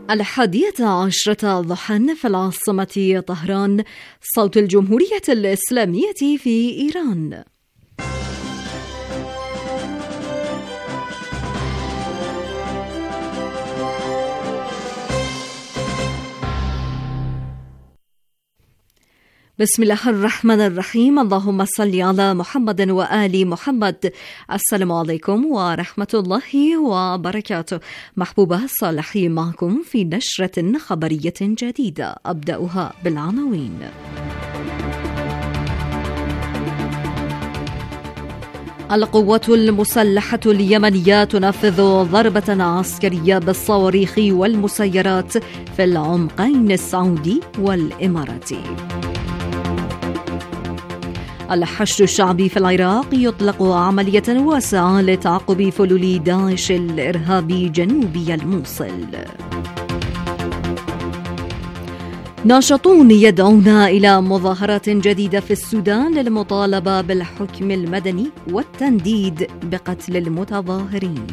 11 ضحى في العاصمة طهران. صوت الجمهورية الإسلامية في إيران. بسم الله الرحمن الرحيم. اللهم صل على محمد وآل محمد. السلام عليكم ورحمة الله وبركاته. محبوبة صالحي معكم في نشرة خبرية جديدة، أبدأها بالعناوين. القوات المسلحة اليمنية تنفذ ضربة عسكرية بالصواريخ والمسيرات في العمقين السعودي والإماراتي. الحشد الشعبي في العراق يطلق عملية واسعة لتعقب فلول داعش الإرهابي جنوبي الموصل. ناشطون يدعون إلى مظاهرات جديدة في السودان للمطالبة بالحكم المدني والتنديد بقتل المتظاهرين.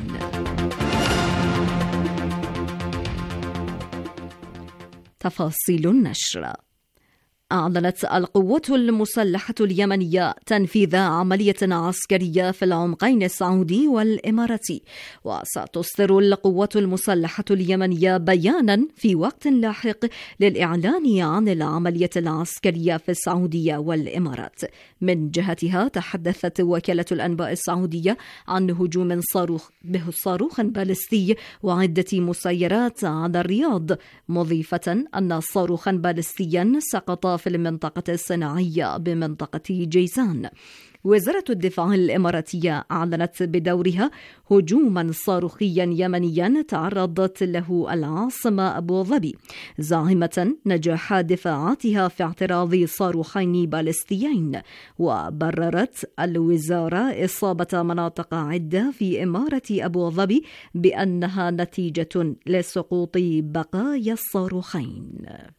تفاصيل النشر. أعلنت القوات المسلحة اليمنية تنفيذ عملية عسكرية في العمقين السعودي والإماراتي، وستصدر القوات المسلحة اليمنية بيانا في وقت لاحق للإعلان عن العملية العسكرية في السعودية والإمارات. من جهتها تحدثت وكالة الأنباء السعودية عن هجوم صاروخ باليستي وعدة مسيرات على الرياض، مضيفة أن صاروخا باليستيا سقط في المنطقة الصناعية بمنطقة جيزان. وزارة الدفاع الإماراتية أعلنت بدورها هجوما صاروخيا يمنيا تعرضت له العاصمة أبو ظبي، زاعمة نجاح دفاعاتها في اعتراض صاروخين باليستيين. وبررت الوزارة إصابة مناطق عدة في إمارة أبو ظبي بأنها نتيجة لسقوط بقايا الصاروخين.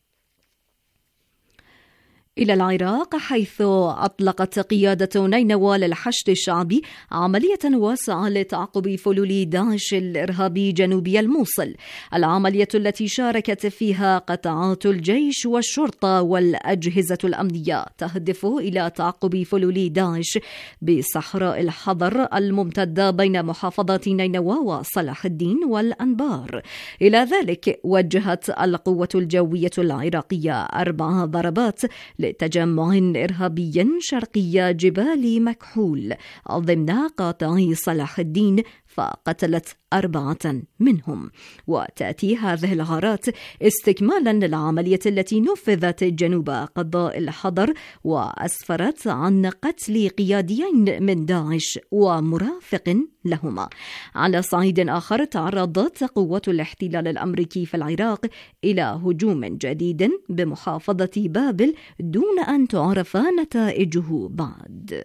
إلى العراق، حيث أطلقت قيادة نينوى للحشد الشعبي عملية واسعة لتعقب فلول داعش الإرهابي جنوبي الموصل. العملية التي شاركت فيها قطاعات الجيش والشرطة والأجهزة الأمنية تهدف إلى تعقب فلول داعش بصحراء الحضر الممتدة بين محافظات نينوى وصلاح الدين والأنبار. إلى ذلك وجهت القوة الجوية العراقية 4 ضربات لتجمع إرهابي شرقي جبال مكحول ضمن قاطع صلاح الدين، فقتلت 4 منهم. وتأتي هذه الغارات استكمالا للعملية التي نفذت جنوب قضاء الحضر وأسفرت عن قتل قياديين من داعش ومرافق لهما. على صعيد آخر، تعرضت قوات الاحتلال الأمريكي في العراق إلى هجوم جديد بمحافظة بابل دون أن تعرف نتائجه بعد.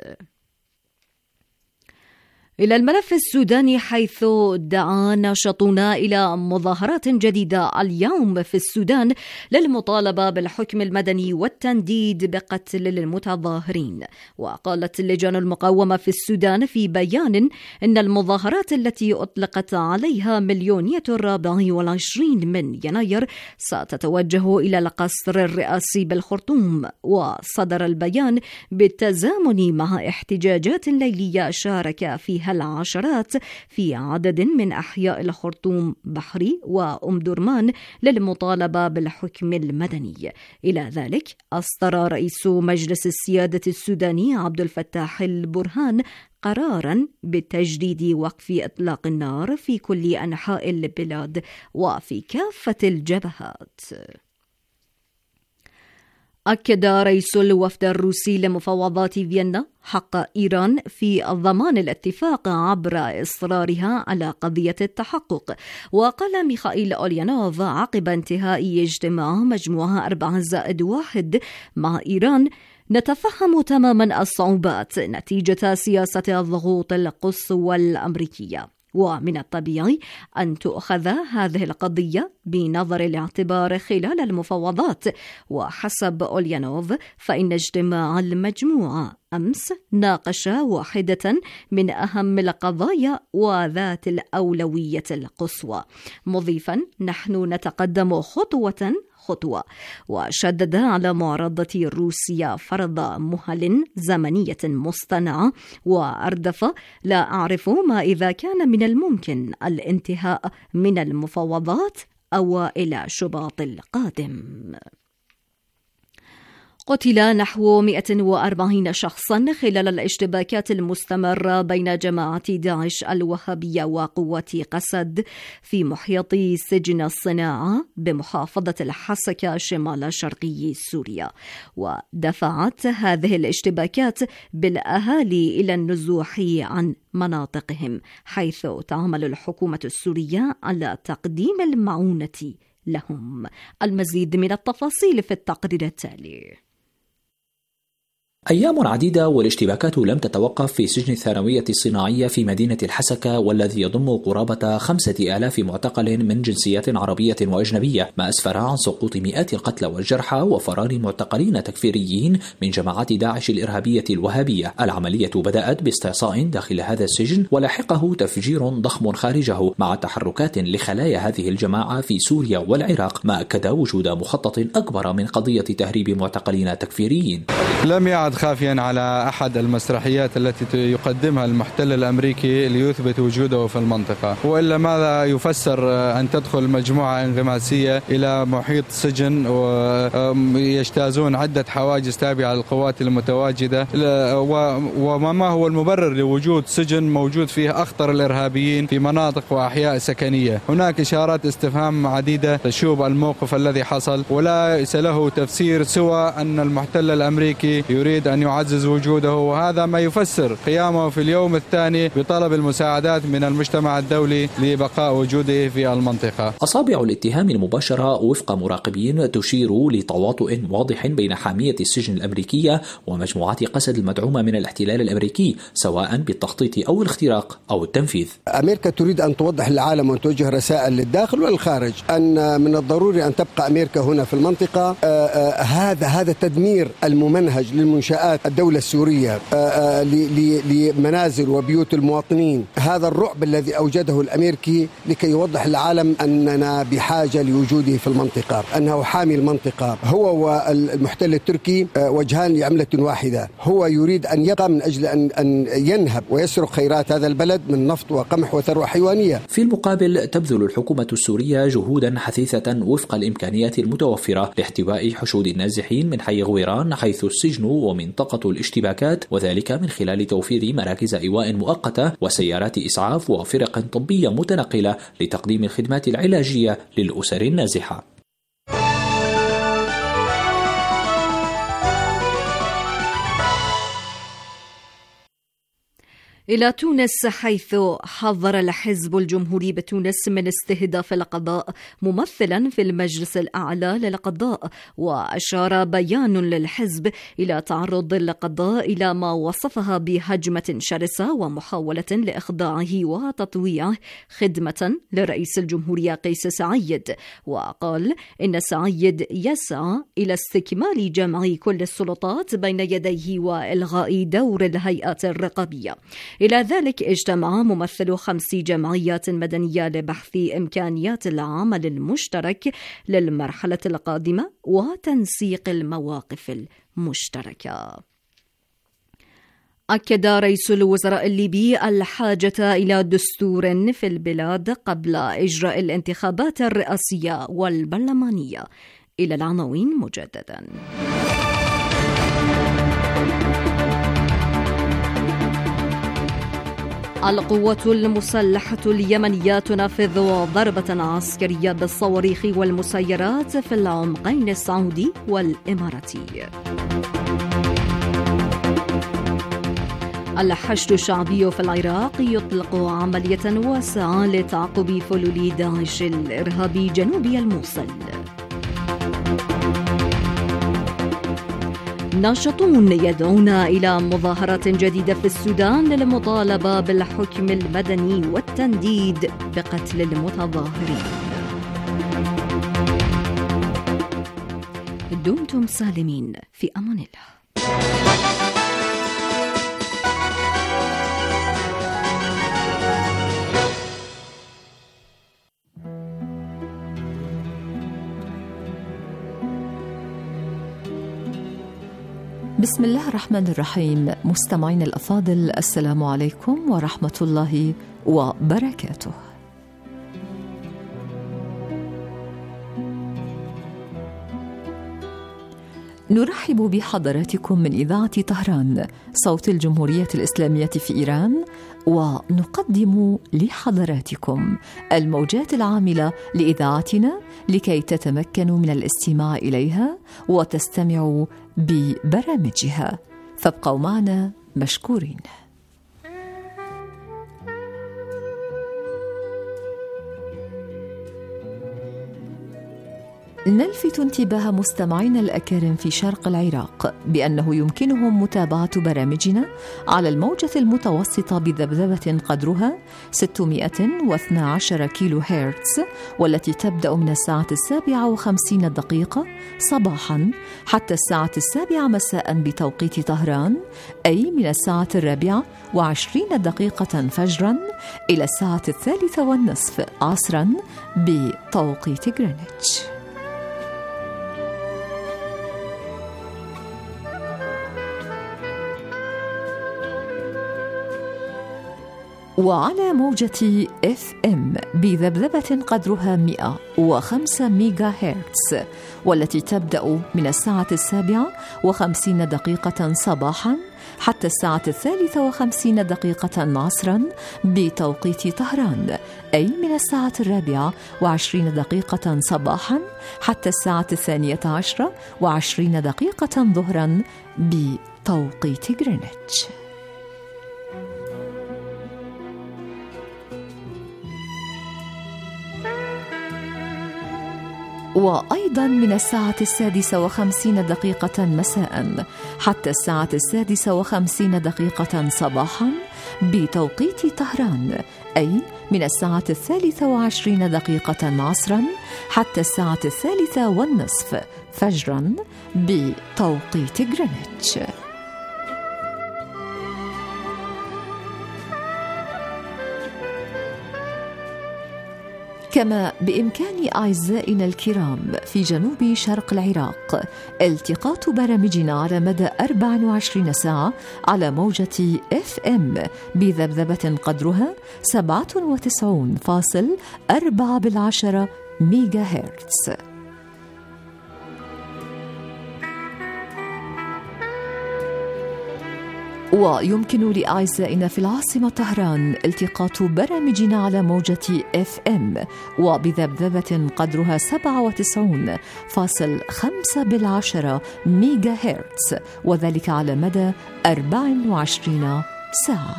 إلى الملف السوداني، حيث دعا ناشطون إلى مظاهرات جديدة اليوم في السودان للمطالبة بالحكم المدني والتنديد بقتل المتظاهرين. وقالت اللجان المقاومة في السودان في بيان إن المظاهرات التي أطلقت عليها مليونية 24 من يناير ستتوجه إلى القصر الرئاسي بالخرطوم. وصدر البيان بالتزامن مع احتجاجات ليلية شارك فيها العشرات في عدد من أحياء الخرطوم بحري وأم درمان للمطالبة بالحكم المدني. إلى ذلك أصدر رئيس مجلس السيادة السوداني عبد الفتاح البرهان قراراً بتجديد وقف إطلاق النار في كل أنحاء البلاد وفي كافة الجبهات. أكد رئيس الوفد الروسي لمفاوضات فيينا حق إيران في ضمان الاتفاق عبر إصرارها على قضية التحقق. وقال ميخائيل أوليانوف عقب انتهاء اجتماع مجموعة 4+1 مع إيران: نتفهم تماما الصعوبات نتيجة سياسة الضغوط القصوى الأمريكية، ومن الطبيعي أن تؤخذ هذه القضية بنظر الاعتبار خلال المفاوضات. وحسب أوليانوف فإن اجتماع المجموعة أمس ناقش واحدة من أهم القضايا وذات الأولوية القصوى، مضيفا: نحن نتقدم خطوة، وشدد على معارضة روسيا فرض مهل زمنية مصطنعة، وأردف: لا أعرف ما إذا كان من الممكن الانتهاء من المفاوضات أوائل شباط القادم. قتل نحو 140 شخصا خلال الاشتباكات المستمرة بين جماعة داعش الوهابية وقوات قسد في محيط سجن الصناعة بمحافظة الحسكة شمال شرقي سوريا، ودفعت هذه الاشتباكات بالأهالي إلى النزوح عن مناطقهم، حيث تعمل الحكومة السورية على تقديم المعونة لهم. المزيد من التفاصيل في التقرير التالي. أيام عديدة والاشتباكات لم تتوقف في سجن الثانوية الصناعية في مدينة الحسكة، والذي يضم قرابة 5000 معتقل من جنسيات عربية وأجنبية، ما أسفر عن سقوط مئات القتلى والجرحى وفرار معتقلين تكفيريين من جماعات داعش الإرهابية الوهابية. العملية بدأت باستعصاء داخل هذا السجن ولاحقه تفجير ضخم خارجه، مع تحركات لخلايا هذه الجماعة في سوريا والعراق، ما أكد وجود مخطط أكبر من قضية تهريب معتقلين تكفيريين. لم يعد خافيا على أحد المسرحيات التي يقدمها المحتل الأمريكي ليثبت وجوده في المنطقة، وإلا ماذا يفسر أن تدخل مجموعة انغماسية إلى محيط سجن ويجتازون عدة حواجز تابعة للقوات المتواجدة، وما هو المبرر لوجود سجن موجود فيه أخطر الإرهابيين في مناطق وأحياء سكنية؟ هناك إشارات استفهام عديدة تشوب الموقف الذي حصل، وليس له تفسير سوى أن المحتل الأمريكي يريد أن يعزز وجوده، وهذا ما يفسر قيامه في اليوم الثاني بطلب المساعدات من المجتمع الدولي لبقاء وجوده في المنطقة. أصابع الاتهام المباشرة وفق مراقبين تشير لتواطؤ واضح بين حامية السجن الأمريكية ومجموعات قسد المدعومة من الاحتلال الأمريكي، سواء بالتخطيط أو الاختراق أو التنفيذ. أمريكا تريد أن توضح للعالم وأن توجه رسائل للداخل والخارج أن من الضروري أن تبقى أمريكا هنا في المنطقة. هذا التدمير الممنهج للمنشآت الدولة السورية، لمنازل وبيوت المواطنين، هذا الرعب الذي أوجده الأمريكي لكي يوضح للعالم أننا بحاجة لوجوده في المنطقة، أنه حامي المنطقة. هو والمحتل التركي وجهان لعملة واحدة، هو يريد أن يبقى من أجل أن ينهب ويسرق خيرات هذا البلد من نفط وقمح وثروة حيوانية. في المقابل تبذل الحكومة السورية جهودا حثيثة وفق الإمكانيات المتوفرة لاحتواء حشود النازحين من حي غويران حيث السجن ومنطقة الاشتباكات، وذلك من خلال توفير مراكز إيواء مؤقتة وسيارات إسعاف وفرق طبية متنقلة لتقديم الخدمات العلاجية للأسر النازحة. إلى تونس، حيث حذر الحزب الجمهوري بتونس من استهداف القضاء ممثلا في المجلس الأعلى للقضاء، وأشار بيان للحزب إلى تعرض القضاء إلى ما وصفها بهجمة شرسة ومحاولة لإخضاعه وتطويعه خدمة لرئيس الجمهورية قيس سعيد، وقال إن سعيد يسعى إلى استكمال جمع كل السلطات بين يديه وإلغاء دور الهيئات الرقابية. إلى ذلك اجتمع ممثلو 5 جمعيات مدنية لبحث إمكانيات العمل المشترك للمرحلة القادمة وتنسيق المواقف المشتركة. أكد رئيس الوزراء الليبي الحاجة إلى دستور في البلاد قبل إجراء الانتخابات الرئاسية والبرلمانية. إلى العناوين مجددا. القوات المسلحة اليمنية تنفذ ضربة عسكرية بالصواريخ والمسيرات في العمقين السعودي والإماراتي. الحشد الشعبي في العراق يطلق عملية واسعة لتعقب فلول داعش الإرهابي جنوبي الموصل. ناشطون يدعون إلى مظاهرات جديدة في السودان للمطالبة بالحكم المدني والتنديد بقتل المتظاهرين. دمتم سالمين، في أمان الله. بسم الله الرحمن الرحيم. مستمعين الأفاضل، السلام عليكم ورحمة الله وبركاته. نرحب بحضراتكم من إذاعة طهران صوت الجمهورية الإسلامية في إيران، ونقدم لحضراتكم الموجات العاملة لإذاعتنا لكي تتمكنوا من الاستماع إليها وتستمعوا ببرامجها، فابقوا معنا مشكورين. نلفت انتباه مستمعينا الأكارم في شرق العراق بأنه يمكنهم متابعة برامجنا على الموجة المتوسطة بذبذبة قدرها 612 كيلو هرتز، والتي تبدأ من الساعة 7:50 صباحا حتى الساعة 7 مساء بتوقيت طهران، أي من الساعة 4:20 فجرا إلى الساعة 3:30 عصرا بتوقيت غرينتش. وعلى موجة FM بذبذبة قدرها 105 ميجا هرتز، والتي تبدأ من الساعة 7:50 صباحا حتى الساعة 3:50 عصرا بتوقيت طهران، أي من الساعة 4:20 صباحا حتى الساعة 12:20 ظهرا بتوقيت غرينتش. وأيضا من الساعة 6:50 مساء حتى الساعة 6:50 صباحا بتوقيت طهران، أي من الساعة 23:20 عصرا حتى الساعة 3:30 فجرا بتوقيت غرينتش. كما بإمكان أعزائنا الكرام في جنوب شرق العراق التقاط برامجنا على مدى 24 ساعة على موجة FM بذبذبة قدرها 97.4 ميجا هرتز. ويمكن لأعزائنا في العاصمة طهران التقاط برامجنا على موجة FM وبذبذبة قدرها 97.5 ميجا هرتز، وذلك على مدى 24 ساعة.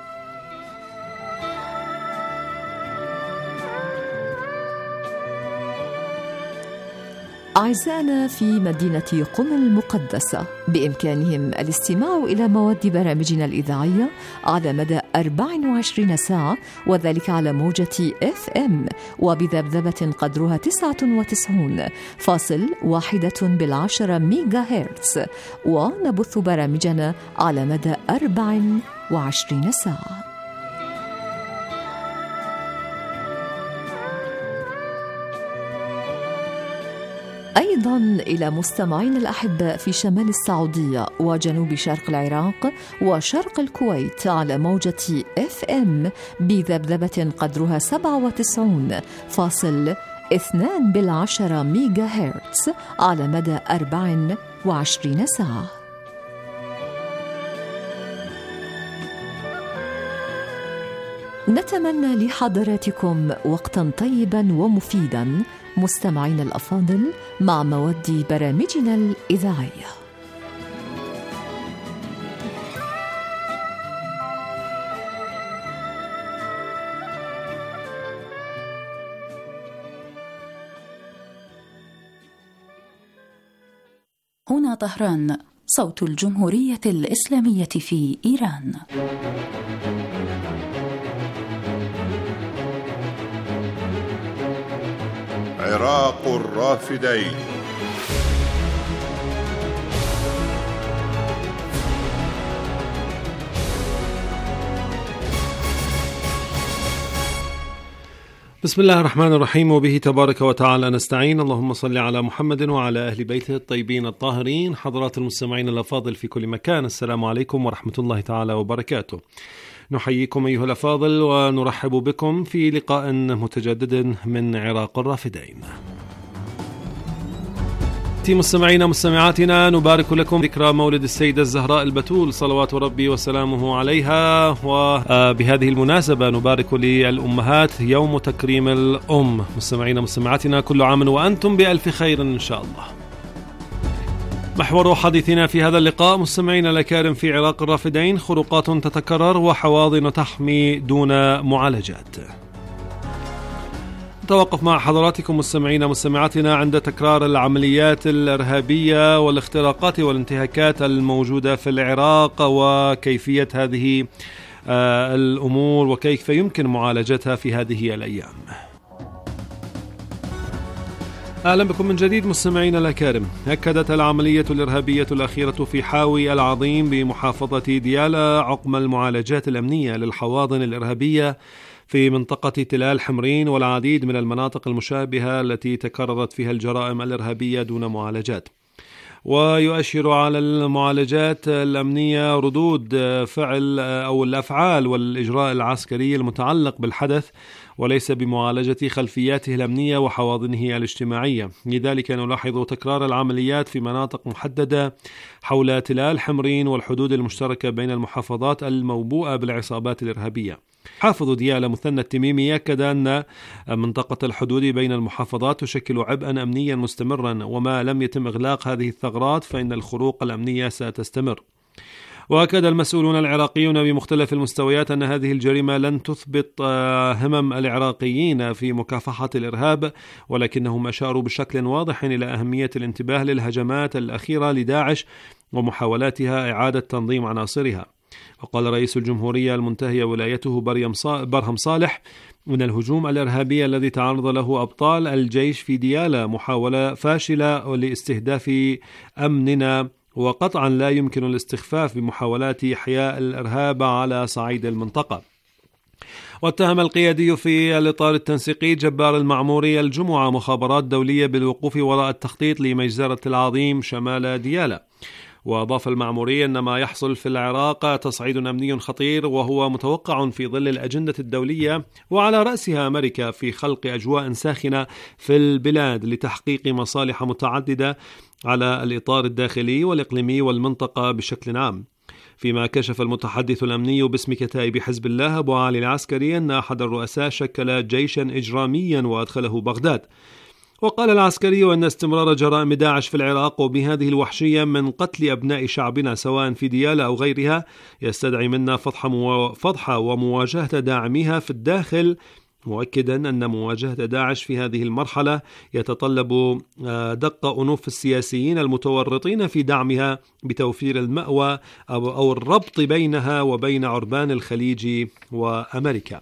أعزائنا في مدينة قم المقدسة بإمكانهم الاستماع إلى مواد برامجنا الإذاعية على مدى 24 ساعة، وذلك على موجة FM وبذبذبة قدرها 99.1 ميجا هرتز، ونبث برامجنا على مدى 24 ساعة. أيضا إلى مستمعين الأحباء في شمال السعودية وجنوب شرق العراق وشرق الكويت على موجة FM بذبذبة قدرها 97.2 ميجا هرتز على مدى 24 ساعة. نتمنى لحضراتكم وقتا طيبا ومفيدا مستمعين الأفاضل مع مواد برامجنا الإذاعية. هنا طهران صوت الجمهورية الإسلامية في إيران. عراق الرافدين. بسم الله الرحمن الرحيم، وبه تبارك وتعالى نستعين. اللهم صل على محمد وعلى أهل بيته الطيبين الطاهرين. حضرات المستمعين الأفاضل في كل مكان، السلام عليكم ورحمة الله تعالى وبركاته. نحييكم أيها الأفاضل ونرحب بكم في لقاء متجدد من عراق الرافدين. مستمعينا مستمعاتنا، نبارك لكم ذكرى مولد السيدة الزهراء البتول صلوات ربي وسلامه عليها، وبهذه المناسبة نبارك للأمهات يوم تكريم الأم. مستمعينا مستمعاتنا، كل عام وأنتم بألف خير إن شاء الله. محور حديثنا في هذا اللقاء مستمعينا الأكارم في عراق الرافدين: خروقات تتكرر وحواضن تحمي دون معالجات. نتوقف مع حضراتكم مستمعينا مستمعاتنا عند تكرار العمليات الإرهابية والاختراقات والانتهاكات الموجودة في العراق، وكيفية هذه الأمور وكيف يمكن معالجتها في هذه الأيام. أهلا بكم من جديد مستمعينا الأكارم. أكدت العملية الإرهابية الأخيرة في حاوي العظيم بمحافظة ديالى عقم المعالجات الأمنية للحواضن الإرهابية في منطقة تلال حمرين والعديد من المناطق المشابهة التي تكررت فيها الجرائم الإرهابية دون معالجات. ويؤشر على المعالجات الأمنية ردود فعل أو الأفعال والإجراء العسكري المتعلق بالحدث، وليس بمعالجة خلفياته الأمنية وحواضنه الاجتماعية. لذلك نلاحظ تكرار العمليات في مناطق محددة حول تلال حمرين والحدود المشتركة بين المحافظات الموبوءة بالعصابات الإرهابية. حافظ ديالى مثنى التميمي أكد أن منطقة الحدود بين المحافظات تشكل عبئا أمنيا مستمرا، وما لم يتم إغلاق هذه الثغرات فإن الخروق الأمنية ستستمر. وأكد المسؤولون العراقيون بمختلف المستويات أن هذه الجريمة لن تثبط همم العراقيين في مكافحة الإرهاب، ولكنهم أشاروا بشكل واضح إلى أهمية الانتباه للهجمات الأخيرة لداعش ومحاولاتها إعادة تنظيم عناصرها. وقال رئيس الجمهورية المنتهي ولايته برهم صالح أن الهجوم الإرهابي الذي تعرض له أبطال الجيش في ديالى محاولة فاشلة لاستهداف أمننا، وقطعا لا يمكن الاستخفاف بمحاولات إحياء الإرهاب على صعيد المنطقة. واتهم القيادي في الإطار التنسيقي جبار المعموري الجمعة مخابرات دولية بالوقوف وراء التخطيط لمجزرة العظيم شمال ديالى. وأضاف المعموري أن ما يحصل في العراق تصعيد أمني خطير، وهو متوقع في ظل الأجندة الدولية وعلى رأسها أمريكا في خلق أجواء ساخنة في البلاد لتحقيق مصالح متعددة على الإطار الداخلي والإقليمي والمنطقة بشكل عام. فيما كشف المتحدث الأمني باسم كتائب حزب الله أبو علي العسكري أن أحد الرؤساء شكل جيشا إجراميا وأدخله بغداد. وقال العسكري أن استمرار جرائم داعش في العراق وبهذه الوحشية من قتل أبناء شعبنا سواء في ديالى أو غيرها يستدعي منا فضح ومواجهة داعميها في الداخل، مؤكدا أن مواجهة داعش في هذه المرحلة يتطلب دق أنوف السياسيين المتورطين في دعمها بتوفير المأوى أو الربط بينها وبين عربان الخليج وأمريكا.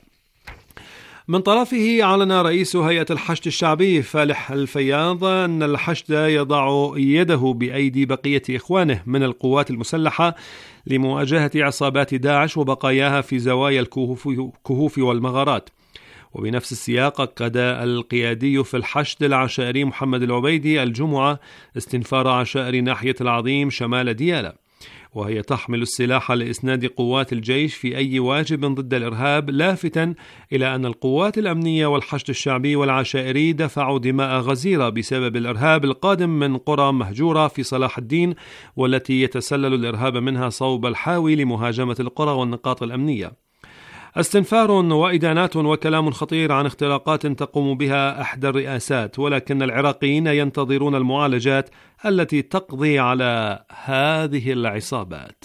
من طرفه أعلن رئيس هيئة الحشد الشعبي فالح الفياض أن الحشد يضع يده بأيدي بقية إخوانه من القوات المسلحة لمواجهة عصابات داعش وبقاياها في زوايا الكهوف والمغارات. وبنفس السياق أكد القيادي في الحشد العشائري محمد العبيدي الجمعة استنفار عشائر ناحية العظيم شمال ديالى، وهي تحمل السلاح لإسناد قوات الجيش في أي واجب ضد الإرهاب، لافتاً إلى أن القوات الأمنية والحشد الشعبي والعشائري دفعوا دماء غزيرة بسبب الإرهاب القادم من قرى مهجورة في صلاح الدين، والتي يتسلل الإرهاب منها صوب الحاوي لمهاجمة القرى والنقاط الأمنية. استنفار وإدانات وكلام خطير عن اختراقات تقوم بها إحدى الرئاسات، ولكن العراقيين ينتظرون المعالجات التي تقضي على هذه العصابات.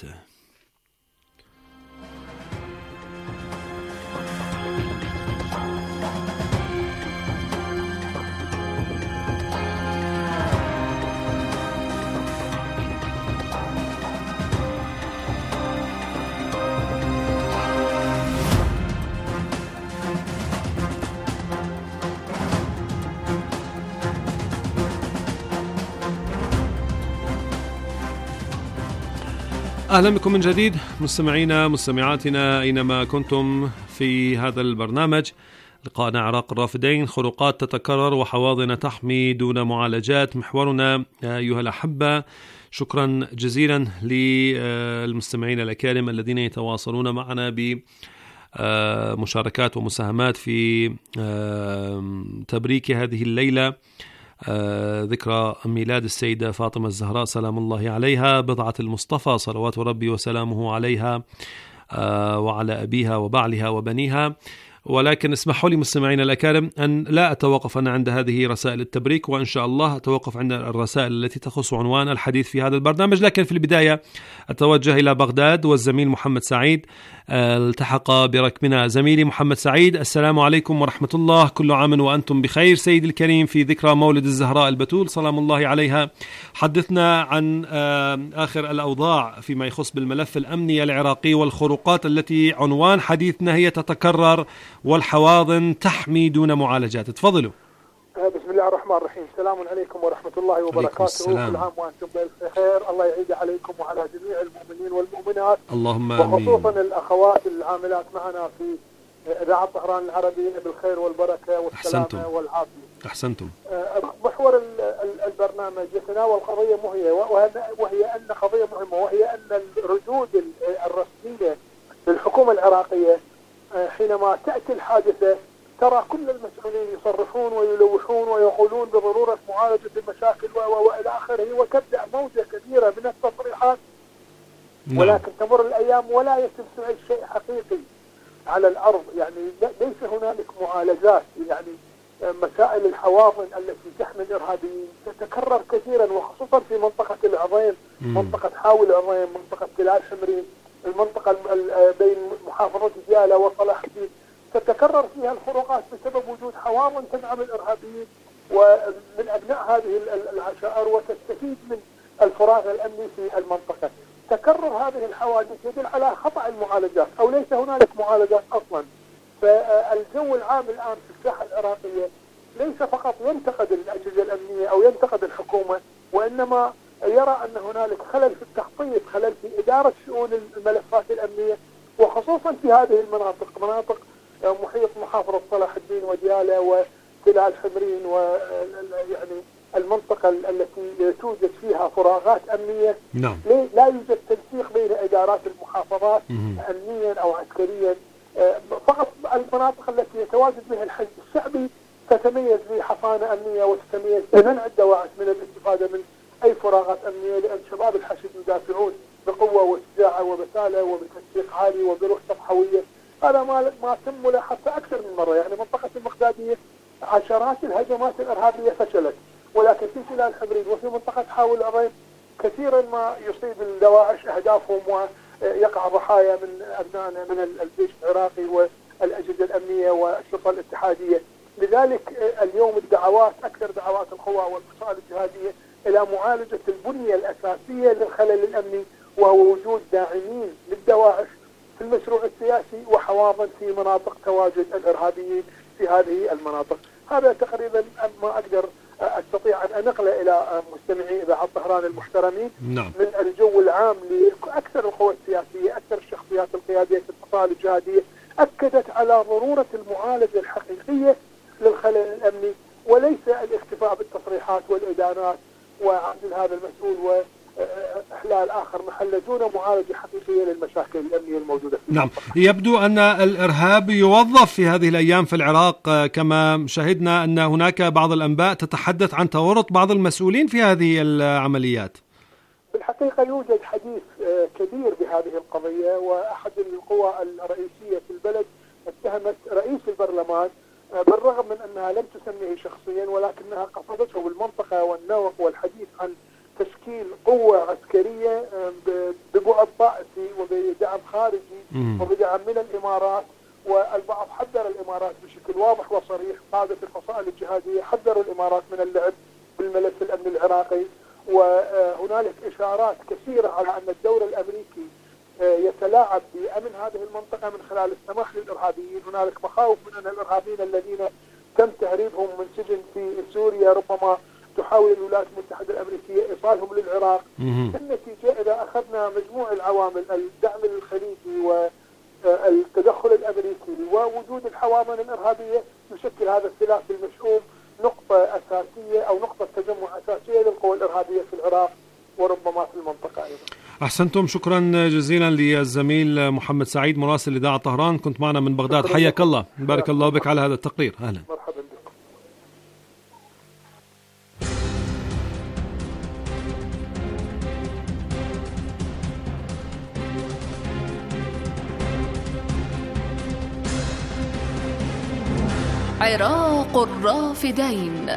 أهلا بكم من جديد مستمعينا مستمعاتنا أينما كنتم في هذا البرنامج. لقاءنا عراق الرافدين، خروقات تتكرر وحواضن تحمي دون معالجات، محورنا أيها الأحبة. شكرا جزيلا للمستمعين الأكارم الذين يتواصلون معنا بمشاركات ومساهمات في تبريك هذه الليلة، ذكرى ميلاد السيدة فاطمة الزهراء سلام الله عليها، بضعة المصطفى صلوات ربي وسلامه عليها وعلى أبيها وبعلها وبنيها. ولكن اسمحوا لي مستمعين الأكارم أن لا أتوقف أنا عند هذه رسائل التبريك، وإن شاء الله أتوقف عند الرسائل التي تخص عنوان الحديث في هذا البرنامج. لكن في البداية أتوجه إلى بغداد، والزميل محمد سعيد التحق بركبنا. زميلي محمد سعيد، السلام عليكم ورحمة الله، كل عام وأنتم بخير. سيدي الكريم، في ذكرى مولد الزهراء البتول سلام الله عليها، حدثنا عن آخر الأوضاع فيما يخص بالملف الأمني العراقي والخروقات التي عنوان حديثنا هي تتكرر والحواضن تحمي دون معالجات. تفضلوا. بسم الله الرحمن الرحيم. السلام عليكم ورحمة الله وبركاته. كل عام وأنتم بخير، الله يعيد عليكم وعلى جميع المؤمنين والمؤمنات، اللهم آمين. وخصوصا الأخوات العاملات معنا في إذاعة طهران العربية بالخير والبركة والسلامة والعافية. أحسنتم. محور البرنامج يتناول قضية مهمة، وهي أن قضية مهمة، وهي أن الردود الرسمية للحكومة العراقية حينما تأتي الحادثة ترى كل المسؤولين يصرحون ويلوحون ويقولون بضرورة معالجة المشاكل وإلى آخره، وتبدأ موجة كبيرة من التصريحات، ولكن تمر الأيام ولا يتم فعل شيء حقيقي على الأرض. يعني ليس هنالك معالجات. يعني مسائل الحواضن التي تحمي الإرهابيين تتكرر كثيرا، وخصوصا في منطقة العظيم، منطقة حاول العظيم، منطقة تلال حمرين، المنطقة بين محافظة ديالى وصلاح الدين، تتكرر فيها الخروقات بسبب وجود حواضن تدعم الإرهابيين ومن أبناء هذه العشائر وتستفيد من الفراغ الأمني في المنطقة. تكرر هذه الحوادث يدل على خطأ المعالجات، أو ليس هنالك معالجات أصلا. فالجو العام الآن في الساحة العراقية ليس فقط ينتقد الأجهزة الأمنية أو ينتقد الحكومة، وإنما يرى أن هنالك خلل في التخطيط، خلل في إدارة شؤون الملفات الأمنية، وخصوصا في هذه المناطق، مناطق محيط محافظة صلاح الدين وديالى وتلال حمرين، ويعني المنطقة التي توجد فيها فراغات أمنية. نعم. لا يوجد تنسيق بين إدارات المحافظات أمنيا أو عسكريا. فقط المناطق التي يتواجد بها الحشد الشعبي تتميز بحصانة أمنية وتتميز بمنع الدواعش من الاستفادة من أي فراغات أمنية، لأن شباب الحشد يدافعون بقوة وشجاعة وبسالة وبتنسيق عالي وبروح صفحوية. هذا ما تم ملاحظته أكثر من مرة. يعني منطقة المقدادية عشرات الهجمات الإرهابية فشلت، ولكن في تلال حمرين وفي منطقة حاول العظيم كثيرا ما يصيب الدواعش أهدافهم ويقع ضحايا من أبنائنا من الجيش العراقي والأجهزة الأمنية والشرطة الاتحادية. لذلك اليوم الدعوات، أكثر دعوات القوى والفصائل الجهادية إلى معالجة البنية الأساسية للخلل الأمني، وهو وجود داعمين للدواعش في المشروع السياسي وحواضن في مناطق تواجد الإرهابيين في هذه المناطق. هذا تقريبا ما أقدر أستطيع أن أنقله إلى مستمعي إذاعة طهران المحترمين. نعم. من الجو العام لأكثر القوى السياسية، أكثر الشخصيات القيادية في الفصائل الجهادية أكدت على ضرورة المعالجة الحقيقية للخلل الأمني، وليس الاكتفاء بالتصريحات والإدانات وعزل هذا المسؤول وإحلال آخر محله دون معالجة حقيقية للمشاكل الأمنية الموجودة في نعم. يبدو أن الإرهاب يوظف في هذه الأيام في العراق، كما شهدنا أن هناك بعض الأنباء تتحدث عن تورط بعض المسؤولين في هذه العمليات. بالحقيقة يوجد حديث كبير بهذه القضية، وأحد القوى الرئيسية في البلد اتهمت رئيس البرلمان بالرغم من أنها لم تسميه شخصيا، ولكنها قصدته بالمنطقة والنوق والحديث عن تشكيل قوة عسكرية ببعد طائفي وبدعم خارجي وبدعم من الإمارات. والبعض حذر الإمارات بشكل واضح وصريح، قادة الفصائل الجهادية حذروا الإمارات من اللعب بالملف الأمني العراقي. وهنالك إشارات كثيرة على أن الدور الأمريكي يتلاعب بأمن هذه المنطقة من خلال السماح للإرهابيين. هنالك مخاوف من أن الإرهابيين الذين تم تهريبهم من سجن في سوريا ربما تحاول الولايات المتحدة الأمريكية إيصالهم للعراق. النتيجة إذا أخذنا مجموع العوامل، الدعم الخليجي التدخل الأمريكي ووجود الحوامل الإرهابية يشكل هذا السلاح المشؤوم نقطة أساسية أو نقطة تجمع أساسية للقوى الإرهابية في العراق وربما في المنطقة أيضا. أحسنتم، شكرا جزيلا للزميل محمد سعيد مراسل إذاعة طهران، كنت معنا من بغداد. حياك الله، بارك الله بك على هذا التقرير. أهلا. مرحبا بكم. عراق الرافدين،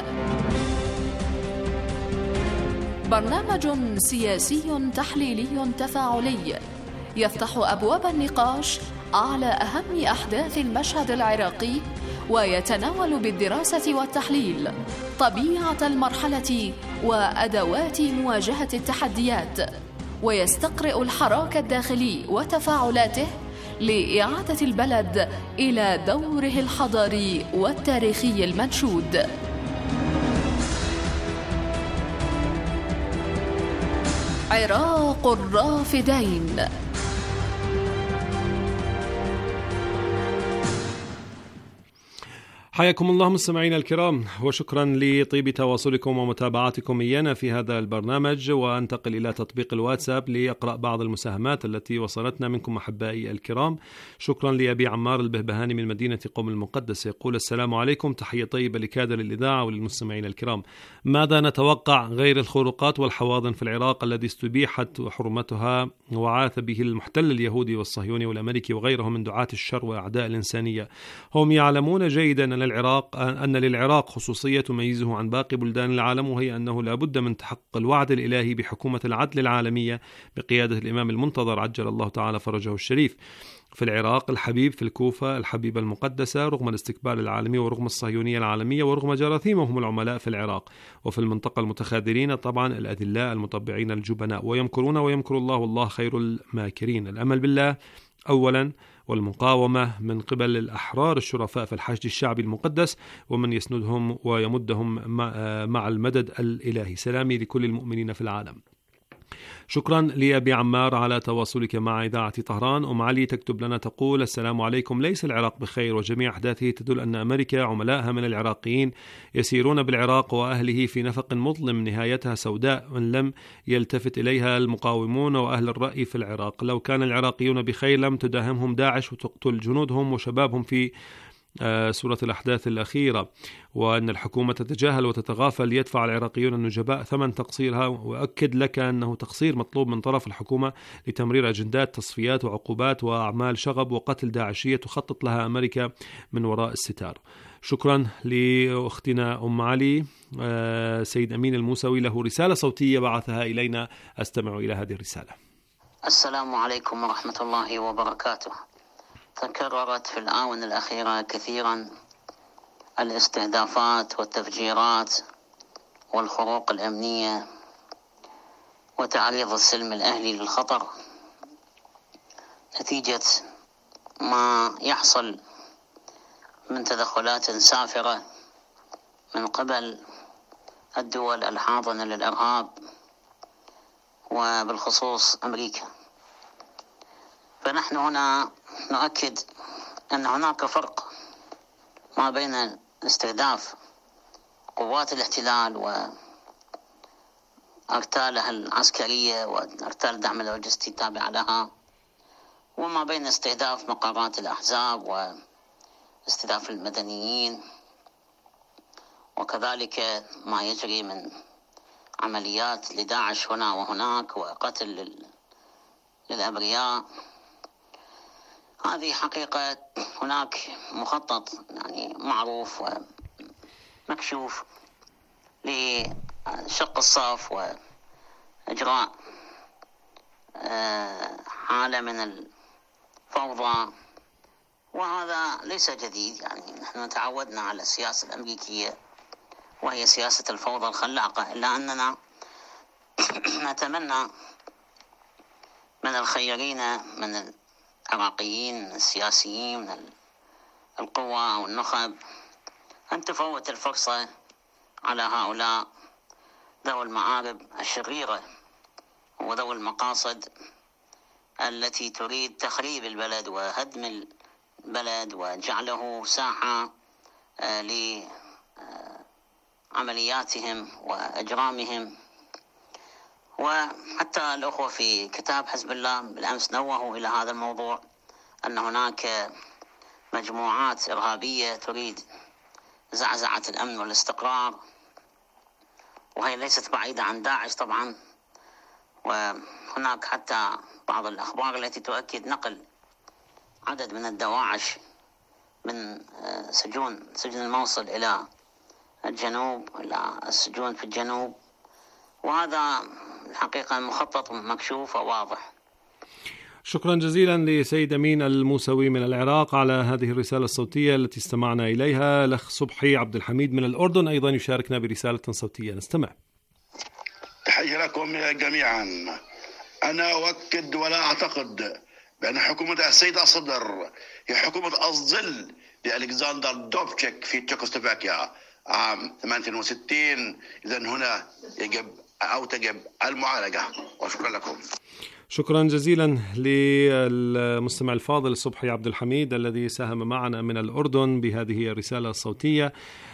برنامج سياسي تحليلي تفاعلي يفتح أبواب النقاش على أهم أحداث المشهد العراقي، ويتناول بالدراسة والتحليل طبيعة المرحلة وأدوات مواجهة التحديات، ويستقرئ الحراك الداخلي وتفاعلاته لإعادة البلد إلى دوره الحضاري والتاريخي المنشود. عراق الرافدين. حياكم الله مستمعينا الكرام، وشكرا لطيب تواصلكم ومتابعتكم إيانا في هذا البرنامج. وأنتقل إلى تطبيق الواتساب لأقرأ بعض المساهمات التي وصلتنا منكم أحبائي الكرام. شكرا لأبي عمار البهبهاني من مدينة قم المقدسة، يقول: السلام عليكم، تحية طيبة لكادر الإذاعة وللمستمعين الكرام. ماذا نتوقع غير الخروقات والحواضن في العراق الذي استبيحت حرمتها وعاث به المحتل اليهودي والصهيوني والأمريكي وغيرهم من دعاة الشر وأعداء الإنسانية؟ هم يعلمون جيدا أن للعراق خصوصية تميزه عن باقي بلدان العالم، وهي أنه لا بد من تحقق الوعد الإلهي بحكومة العدل العالمية بقيادة الإمام المنتظر عجل الله تعالى فرجه الشريف. في العراق الحبيب، في الكوفة الحبيبة المقدسة، رغم الاستكبار العالمي ورغم الصهيونية العالمية ورغم جراثيمهم العملاء في العراق. وفي المنطقة المتخاذلين طبعا الأذلاء المطبعين الجبناء، ويمكرون ويمكر الله والله خير الماكرين. الأمل بالله أولا، والمقاومة من قبل الأحرار الشرفاء في الحشد الشعبي المقدس ومن يسندهم ويمدهم مع المدد الإلهي. سلامي لكل المؤمنين في العالم. شكرا لأبي عمار على تواصلك مع إذاعة طهران. أم علي تكتب لنا تقول: السلام عليكم، ليس العراق بخير، وجميع أحداثه تدل أن أمريكا عملائها من العراقيين يسيرون بالعراق وأهله في نفق مظلم نهايتها سوداء من لم يلتفت إليها المقاومون وأهل الرأي في العراق. لو كان العراقيون بخير لم تداهمهم داعش وتقتل جنودهم وشبابهم في سورة الأحداث الأخيرة، وأن الحكومة تتجاهل وتتغافل يدفع العراقيون النجباء ثمن تقصيرها. وأكد لك أنه تقصير مطلوب من طرف الحكومة لتمرير أجندات تصفيات وعقوبات وأعمال شغب وقتل داعشية تخطط لها أمريكا من وراء الستار. شكرا لأختنا أم علي. سيد أمين الموسوي له رسالة صوتية بعثها إلينا، أستمع إلى هذه الرسالة. السلام عليكم ورحمة الله وبركاته. تكررت في الآونة الأخيرة كثيرا الاستهدافات والتفجيرات والخروق الأمنية وتعريض السلم الأهلي للخطر نتيجة ما يحصل من تدخلات سافرة من قبل الدول الحاضنة للإرهاب وبالخصوص أمريكا. فنحن هنا نؤكد أن هناك فرق ما بين استهداف قوات الاحتلال وأرتالها العسكرية وأرتال الدعم اللوجستي التابعة لها، وما بين استهداف مقرات الأحزاب واستهداف المدنيين، وكذلك ما يجري من عمليات لداعش هنا وهناك وقتل للأبرياء. هذه حقيقة هناك مخطط يعني معروف ومكشوف لشق الصف وإجراء حالة من الفوضى، وهذا ليس جديد. يعني نحن تعودنا على السياسة الأمريكية وهي سياسة الفوضى الخلاقة، إلا أننا نتمنى من الخيرين من العراقيين من السياسيين من القوى أو النخب أن تفوت الفرصة على هؤلاء ذوي المعارب الشريرة وذوي المقاصد التي تريد تخريب البلد وهدم البلد وجعله ساحة لعملياتهم وإجرامهم. وحتى الأخوة في كتاب حزب الله بالأمس نوهوا إلى هذا الموضوع، أن هناك مجموعات إرهابية تريد زعزعة الأمن والاستقرار، وهي ليست بعيدة عن داعش طبعا. وهناك حتى بعض الأخبار التي تؤكد نقل عدد من الدواعش من سجن الموصل إلى الجنوب، إلى السجون في الجنوب، وهذا الحقيقة مخطط مكشوف وواضح. شكرا جزيلا لسيد أمين الموسوي من العراق على هذه الرسالة الصوتية التي استمعنا إليها. الأخ صبحي عبد الحميد من الأردن أيضا يشاركنا برسالة صوتية، نستمع. تحية لكم جميعا. أنا أؤكد ولا أعتقد بأن حكومة السيد الصدر هي حكومة الظل لألكسندر دوبتشيك في تشيكوسلوفاكيا عام 68. إذن هنا تجب المعالجة، وشكرا لكم. شكرا جزيلا للمستمع الفاضل صبحي عبد الحميد الذي ساهم معنا من الأردن بهذه الرسالة الصوتية.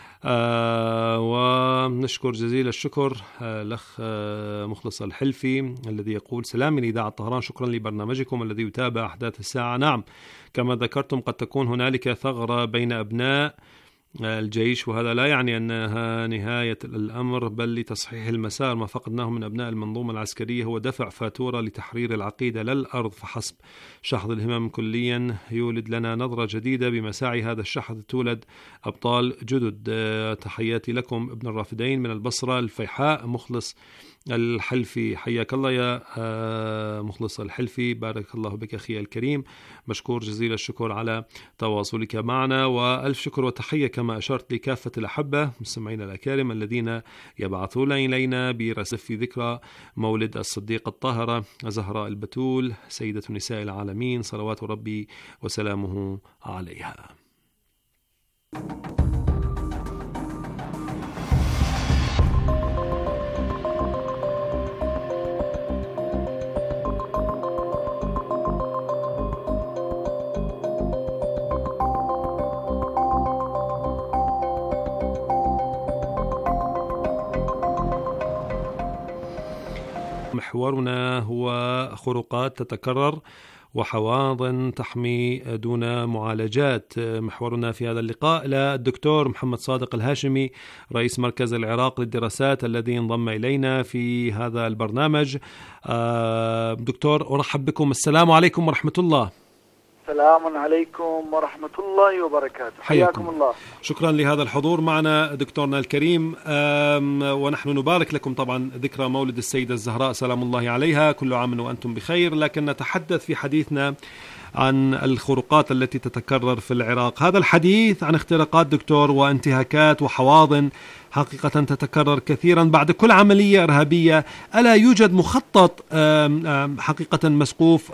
ونشكر جزيل الشكر الأخ مخلص الحلفي الذي يقول: سلام من إذاعة طهران، شكرا لبرنامجكم الذي يتابع أحداث الساعة. نعم، كما ذكرتم قد تكون هنالك ثغرة بين أبناء الجيش، وهذا لا يعني أنها نهاية الأمر، بل لتصحيح المسار. ما فقدناه من أبناء المنظومة العسكرية هو دفع فاتورة لتحرير العقيدة لا الأرض فحسب. شحذ الهمم كليا يولد لنا نظرة جديدة، بمساعي هذا الشحذ تولد أبطال جدد. تحياتي لكم ابن الرافدين من البصرة الفيحاء. مخلص الحلفي، حياك الله يا مخلص الحلفي، بارك الله بك أخي الكريم، مشكور جزيل الشكر على تواصلك معنا، وألف شكر وتحية كما أشرت لكافة الأحبة مستمعين الأكارم الذين يبعثون إلينا برسالة في ذكرى مولد الصديقة الطاهرة زهراء البتول سيدة نساء العالمين صلوات ربي وسلامه عليها. محورنا هو خروقات تتكرر وحواضن تحمي دون معالجات. محورنا في هذا اللقاء إلى الدكتور محمد صادق الهاشمي رئيس مركز العراق للدراسات الذي انضم إلينا في هذا البرنامج. دكتور أرحب بكم، السلام عليكم ورحمة الله. السلام عليكم ورحمة الله وبركاته، حياكم الله. شكرا لهذا الحضور معنا دكتورنا الكريم، ونحن نبارك لكم طبعا ذكرى مولد السيدة الزهراء سلام الله عليها، كل عام وأنتم بخير. لكن نتحدث في حديثنا عن الخروقات التي تتكرر في العراق. هذا الحديث عن اختراقات دكتور وانتهاكات وحواضن حقيقة تتكرر كثيرا بعد كل عملية إرهابية. ألا يوجد مخطط حقيقة مسقوف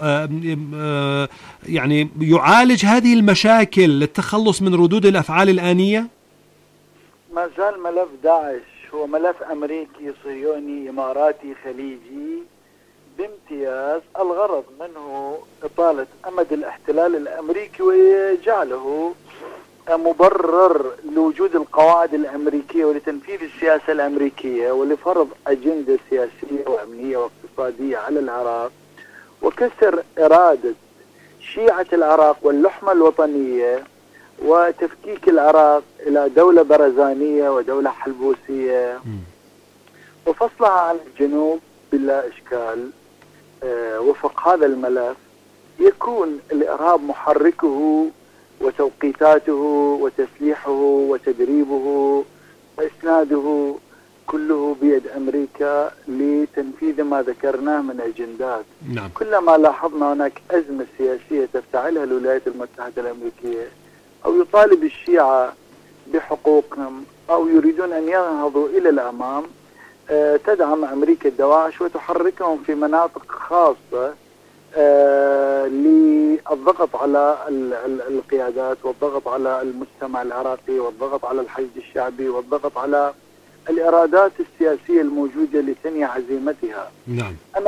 يعني يعالج هذه المشاكل للتخلص من ردود الأفعال الآنية؟ ما زال ملف داعش هو ملف أمريكي صهيوني إماراتي خليجي بامتياز، الغرض منه إطالة أمد الاحتلال الأمريكي وجعله مبرر لوجود القواعد الأمريكية ولتنفيذ السياسة الأمريكية ولفرض أجندة سياسية وأمنية واقتصادية على العراق، وكسر إرادة شيعة العراق واللحمة الوطنية وتفكيك العراق إلى دولة برزانية ودولة حلبوسية وفصلها عن الجنوب بلا إشكال. وفق هذا الملف يكون الإرهاب محركه وتوقيتاته وتسليحه وتدريبه وإسناده كله بيد أمريكا لتنفيذ ما ذكرناه من أجندات. نعم. كلما لاحظنا هناك أزمة سياسية تفتعلها الولايات المتحدة الأمريكية أو يطالب الشيعة بحقوقهم أو يريدون أن ينهضوا إلى الأمام، تدعم أمريكا الدواعش وتحركهم في مناطق خاصة للضغط على القيادات والضغط على المجتمع العراقي والضغط على الحشد الشعبي والضغط على الإرادات السياسية الموجودة لتنهي هزيمتها. نعم. أنا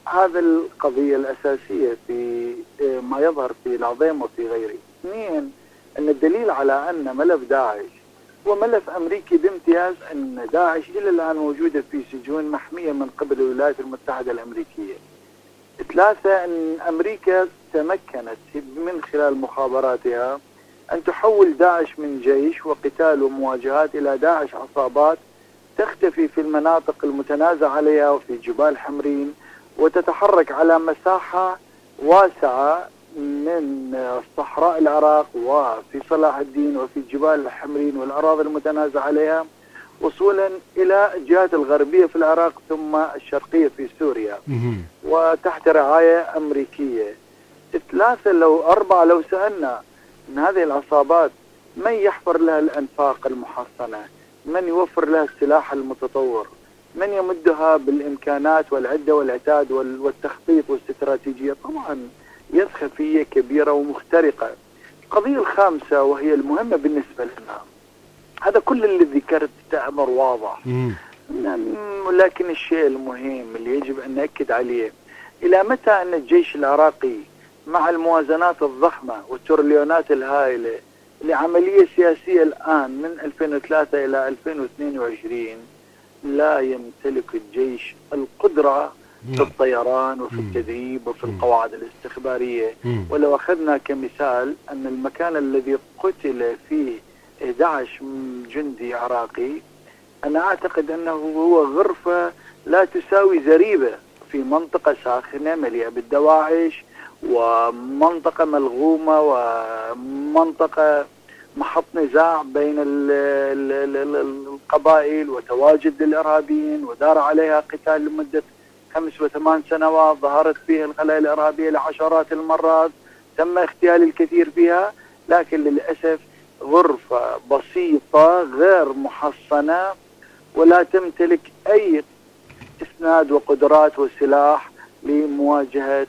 هذا القضية الأساسية في ما يظهر في العظيم وفي غيره. اثنين، أن الدليل على أن ملف داعش وملف أمريكي بامتياز، أن داعش إلى الآن موجودة في سجون محمية من قبل الولايات المتحدة الأمريكية. ثلاثة، أن أمريكا تمكنت من خلال مخابراتها أن تحول داعش من جيش وقتال ومواجهات إلى داعش عصابات تختفي في المناطق المتنازع عليها وفي جبال حمرين، وتتحرك على مساحة واسعة من صحراء العراق وفي صلاح الدين وفي جبال حمرين والأراضي المتنازع عليها، وصولا إلى الجهات الغربية في العراق ثم الشرقية في سوريا وتحت رعاية أمريكية. أربعة، لو سألنا من هذه العصابات من يحفر لها الأنفاق المحصنة، من يوفر لها السلاح المتطور، من يمدها بالإمكانات والعدة والعتاد والتخطيط والاستراتيجية، طبعا يد خفية كبيرة ومخترقة. القضية الخامسة وهي المهمة بالنسبة لنا، هذا كل اللي ذكرت أمر واضح، ولكن الشيء المهم اللي يجب أن نأكد عليه، إلى متى أن الجيش العراقي مع الموازنات الضخمة والتريليونات الهائلة لعملية سياسية الآن من 2003 إلى 2022 لا يمتلك الجيش القدرة في الطيران وفي التدريب وفي القواعد الاستخبارية؟ ولو أخذنا كمثال أن المكان الذي قتل فيه 11 جندي عراقي، أنا أعتقد أنه هو غرفة لا تساوي زريبة في منطقة ساخنة مليئة بالدواعش، ومنطقة ملغومة، ومنطقة محط نزاع بين القبائل، وتواجد للإرهابيين، ودار عليها قتال لمدة 5 و8 سنوات، ظهرت فيها الخلايا الإرهابية لعشرات المرات، تم اغتيال الكثير فيها، لكن للأسف غرفة بسيطة غير محصنة ولا تمتلك أي إسناد وقدرات وسلاح لمواجهة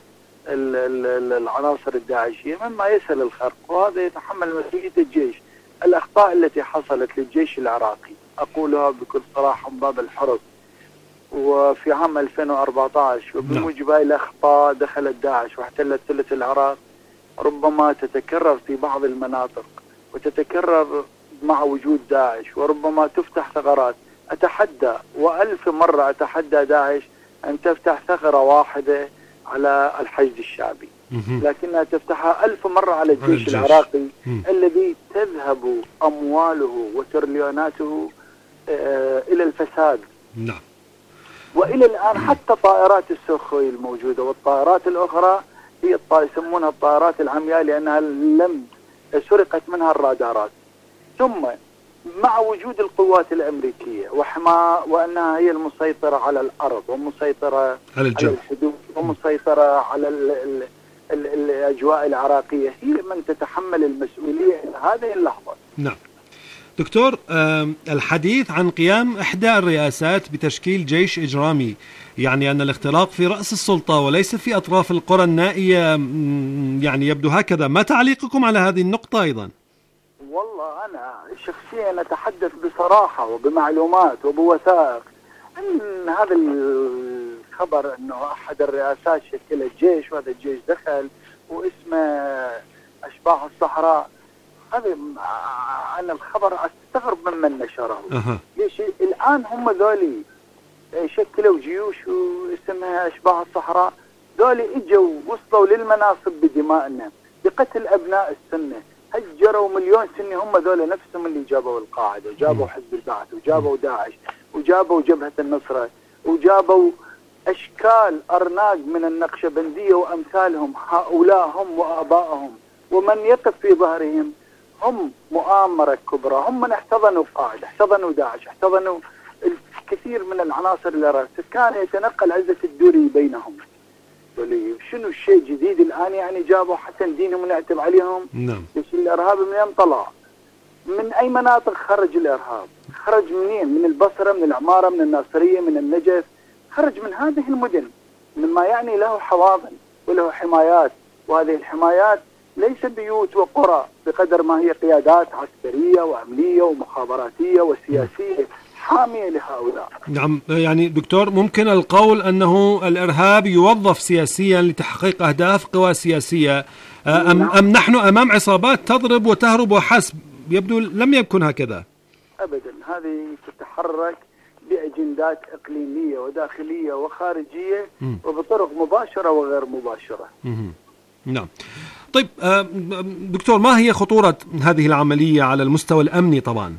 العناصر الداعشية، مما يسهل الخرق، وهذا يتحمل مسؤولية الجيش. الأخطاء التي حصلت للجيش العراقي أقولها بكل صراحة من باب الحرب، وفي عام 2014 وبموجب هذه الأخطاء دخلت داعش واحتلت ثلث العراق، ربما تتكرر في بعض المناطق وتتكرر مع وجود داعش، وربما تفتح ثغرات. أتحدى و1000 مرة أتحدى داعش أن تفتح ثغرة واحدة على الحشد الشعبي، لكنها تفتحها 1000 مرة على الجيش العراقي الذي تذهب أمواله وتريليوناته إلى الفساد. نعم. وإلى الآن حتى طائرات السوخوي الموجودة والطائرات الأخرى هي يسمونها الطائرات العمياء لأنها لم سرقت منها الرادارات. ثم مع وجود القوات الأمريكية وأنها هي المسيطرة على الأرض ومسيطرة على الحدود ومسيطرة على الأجواء العراقية، هي من تتحمل المسؤولية هذه اللحظة. نعم دكتور، الحديث عن قيام إحدى الرئاسات بتشكيل جيش إجرامي، يعني أن الاختراق في رأس السلطة وليس في أطراف القرى النائية، يعني يبدو هكذا. ما تعليقكم على هذه النقطة أيضا؟ والله أنا شخصيا أتحدث بصراحة وبمعلومات وبوثائق أن هذا الخبر أنه أحد الرئاسات شكل الجيش وهذا الجيش دخل واسمه أشباح الصحراء، هذا أنا الخبر أستغرب ممن نشره. ليش الآن هم ذولي شكلوا جيوش واسمها أشباح الصحراء، ذولي إجوا وصلوا للمناصب بدمائنا، بقتل أبناء السنة، هجروا 1,000,000 سني، هم ذولا نفسهم اللي جابوا القاعدة وجابوا حزب البعث وجابوا داعش وجابوا جبهة النصرة وجابوا أشكال أرناق من النقشبندية وأمثالهم. هؤلاء هم وآبائهم، ومن يقف في ظهرهم هم مؤامرة كبرى، هم من احتضنوا قاعدة، احتضنوا داعش، احتضنوا الكثير من العناصر اللي كان يتنقل عزة الدوري بينهم. شنو الشيء الجديد الآن؟ يعني جابوا حتى دينهم ونعتب عليهم. نعم. الإرهاب من طلع من أي مناطق خرج الإرهاب؟ خرج منين؟ من البصرة، من العمارة، من الناصرية، من النجف، خرج من هذه المدن، مما يعني له حواضن وله حمايات، وهذه الحمايات ليس بيوت وقرى بقدر ما هي قيادات عسكرية وأمنية ومخابراتية وسياسية حامية لهؤلاء. نعم، يعني دكتور ممكن القول أنه الإرهاب يوظف سياسيا لتحقيق أهداف قوى سياسية، أم نحن أمام عصابات تضرب وتهرب وحسب؟ يبدو لم يكن هكذا أبدا، هذه تتحرك بأجندات إقليمية وداخلية وخارجية وبطرق مباشرة وغير مباشرة. نعم. طيب دكتور، ما هي خطورة هذه العملية على المستوى الأمني؟ طبعا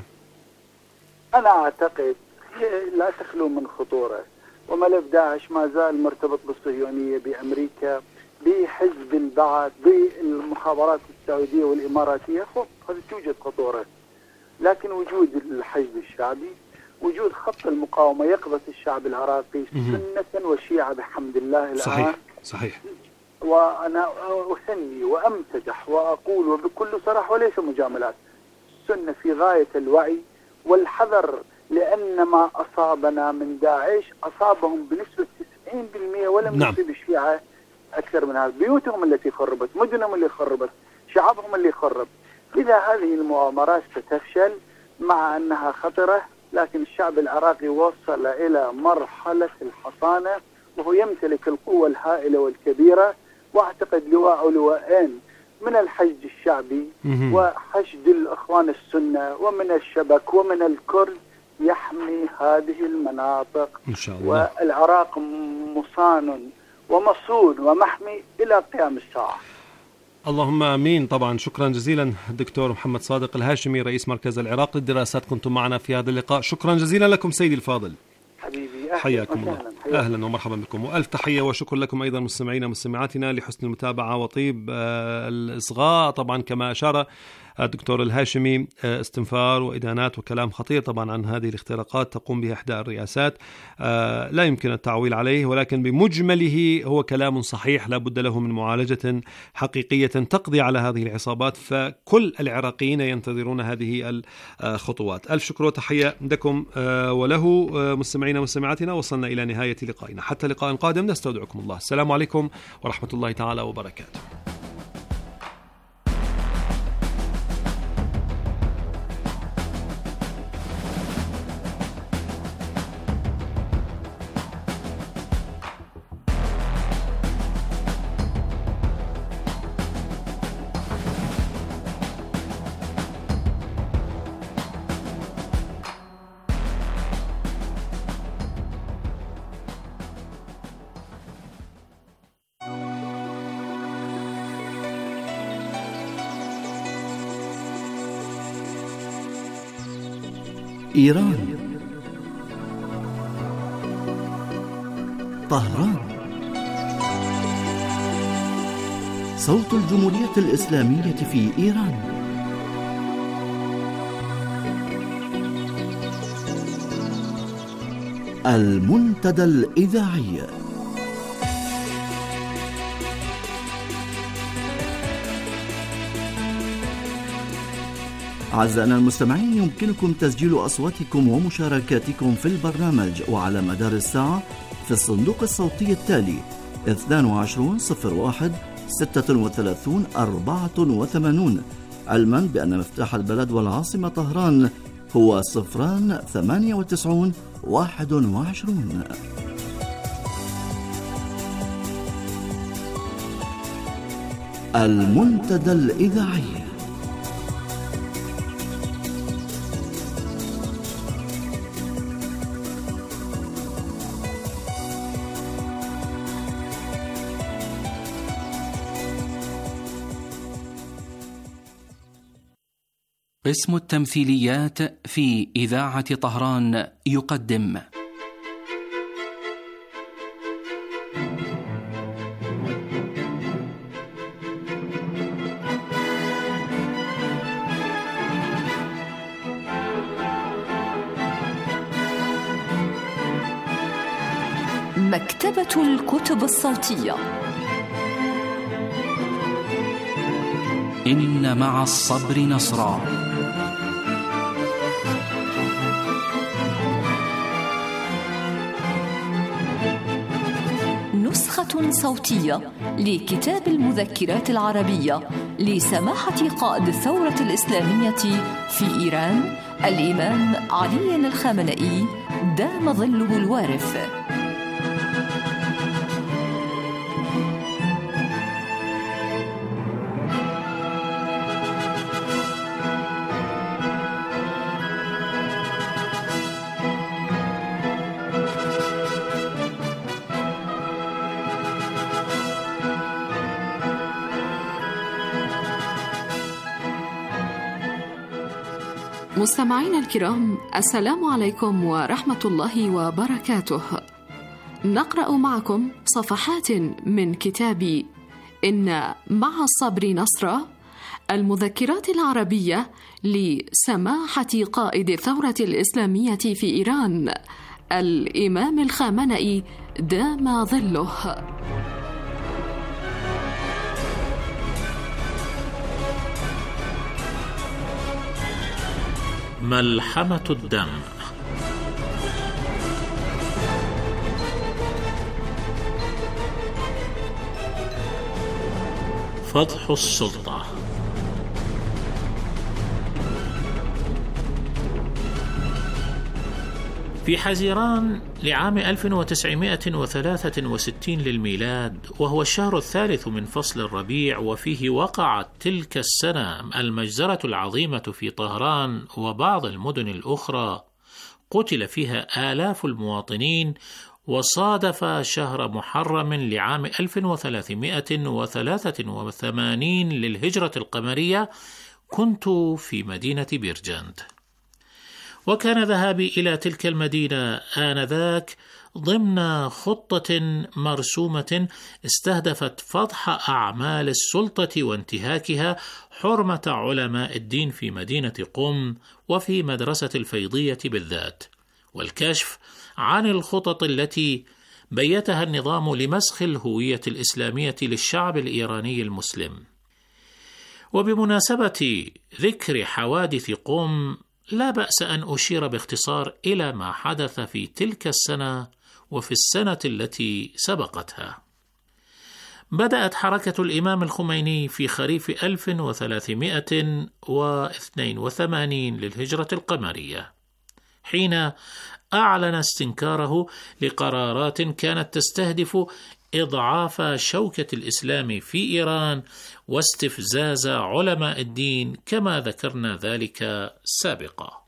أنا أعتقد هي لا تخلو من خطورة، وملف داعش ما زال مرتبط بالصهيونية، بأمريكا، بحزب البعث، بالمخابرات السعودية والإماراتية. هذه توجد خطورة، لكن وجود الحشد الشعبي، وجود خط المقاومة يقظة الشعب العراقي سنة وشيعة بحمد الله الآن. صحيح. وأنا أثني وأمتدح وأقول وبكل صراحة وليس مجاملات، السنة في غاية الوعي والحذر، لأن ما أصابنا من داعش أصابهم بنسبة 90% ولم يصيب الشيعة أكثر من هذا. بيوتهم التي خربت، مدنهم اللي خربت، شعبهم اللي خرب. إذا هذه المؤامرات ستفشل مع أنها خطرة، لكن الشعب العراقي وصل إلى مرحلة الحصانة، وهو يمتلك القوة الهائلة والكبيرة، واعتقد لواء أو لواءين من الحشد الشعبي وحشد الإخوان السنة ومن الشبك ومن الكرد يحمي هذه المناطق إن شاء الله. والعراق مصان ومصون ومحمي إلى قيام الساعة. اللهم آمين. طبعا شكرا جزيلا الدكتور محمد صادق الهاشمي، رئيس مركز العراق للدراسات، كنتم معنا في هذا اللقاء. شكرا جزيلا لكم سيدي الفاضل. حبيبي حياكم الله. أهلا ومرحبا بكم، وألف تحية وشكر لكم أيضا مستمعينا ومستمعاتنا لحسن المتابعة وطيب الإصغاء. طبعا كما أشار الدكتور الهاشمي، استنفار وإدانات وكلام خطير طبعا عن هذه الاختراقات تقوم بها إحدى الرئاسات، لا يمكن التعويل عليه، ولكن بمجمله هو كلام صحيح لا بد له من معالجة حقيقية تقضي على هذه العصابات، فكل العراقيين ينتظرون هذه الخطوات. ألف شكر وتحية لكم وله مستمعينا ومستمعاتنا. وصلنا إلى نهاية لقائنا، حتى لقاء قادم نستودعكم الله. السلام عليكم ورحمة الله تعالى وبركاته. إيران، طهران، صوت الجمهورية الإسلامية في إيران. المنتدى الإذاعي. أعزائنا المستمعين، يمكنكم تسجيل أصواتكم ومشاركاتكم في البرنامج وعلى مدار الساعة في الصندوق الصوتي التالي 2201 36 84، علما بأن مفتاح البلد والعاصمة طهران هو 098 21. المنتدى الإذاعي. قسم التمثيليات في إذاعة طهران يقدم مكتبة الكتب الصوتية. إن مع الصبر نصرا. نسخة صوتية لكتاب المذكرات العربية لسماحة قائد الثورة الإسلامية في إيران الإمام علي الخامنئي دام ظله الوارف. مستمعينا الكرام، السلام عليكم ورحمة الله وبركاته. نقرأ معكم صفحات من كتاب إن مع الصبر نصرا، المذكرات العربية لسماحة قائد الثورة الإسلامية في إيران الإمام الخامنئي دام ظله. ملحمة الدم. فتح السلطة. في حزيران لعام 1963 للميلاد، وهو الشهر الثالث من فصل الربيع، وفيه وقعت تلك السنة المجزرة العظيمة في طهران وبعض المدن الأخرى، قتل فيها آلاف المواطنين، وصادف شهر محرم لعام 1383 للهجرة القمرية. كنت في مدينة بيرجند، وكان ذهابي إلى تلك المدينة آنذاك ضمن خطة مرسومة استهدفت فضح أعمال السلطة وانتهاكها حرمة علماء الدين في مدينة قم وفي مدرسة الفيضية بالذات، والكشف عن الخطط التي بيتها النظام لمسخ الهوية الإسلامية للشعب الإيراني المسلم. وبمناسبة ذكر حوادث قم، لا بأس أن أشير باختصار إلى ما حدث في تلك السنة وفي السنة التي سبقتها. بدأت حركة الإمام الخميني في خريف 1382 للهجرة القمرية، حين أعلن استنكاره لقرارات كانت تستهدف إضعاف شوكة الإسلام في إيران واستفزاز علماء الدين كما ذكرنا ذلك سابقا.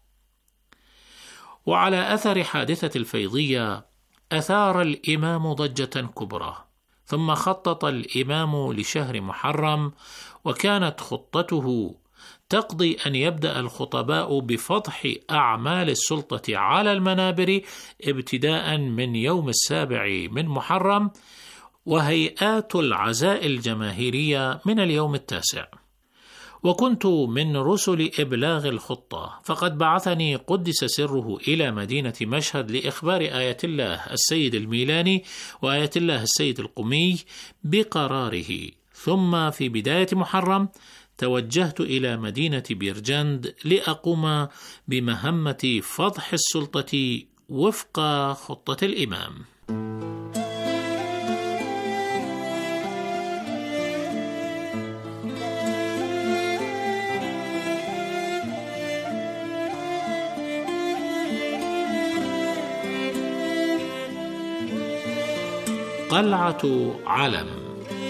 وعلى أثر حادثة الفيضية أثار الإمام ضجة كبرى، ثم خطط الإمام لشهر محرم، وكانت خطته تقضي أن يبدأ الخطباء بفضح أعمال السلطة على المنابر ابتداء من يوم 7 من محرم، وهيئات العزاء الجماهيرية من اليوم 9. وكنت من رسل إبلاغ الخطة، فقد بعثني قدس سره إلى مدينة مشهد لإخبار آية الله السيد الميلاني وآية الله السيد القمي بقراره. ثم في بداية محرم توجهت إلى مدينة بيرجند لأقوم بمهمة فضح السلطة وفق خطة الإمام. قلعة علم.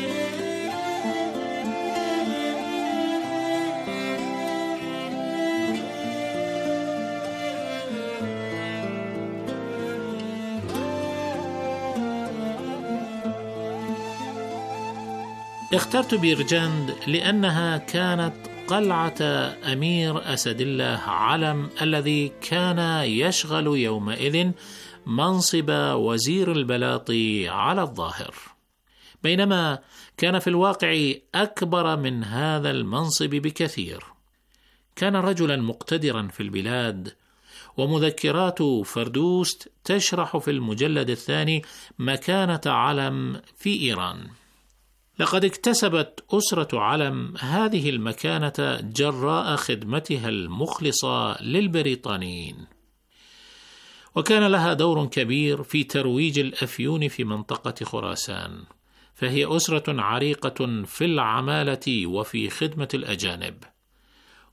اخترت بيرجند لأنها كانت قلعة أمير أسد الله علم، الذي كان يشغل يومئذ منصب وزير البلاط على الظاهر، بينما كان في الواقع أكبر من هذا المنصب بكثير. كان رجلا مقتدرا في البلاد، ومذكرات فردوست تشرح في المجلد 2 مكانة علم في إيران. لقد اكتسبت أسرة علم هذه المكانة جراء خدمتها المخلصة للبريطانيين، وكان لها دور كبير في ترويج الأفيون في منطقة خراسان، فهي أسرة عريقة في العمالة وفي خدمة الأجانب.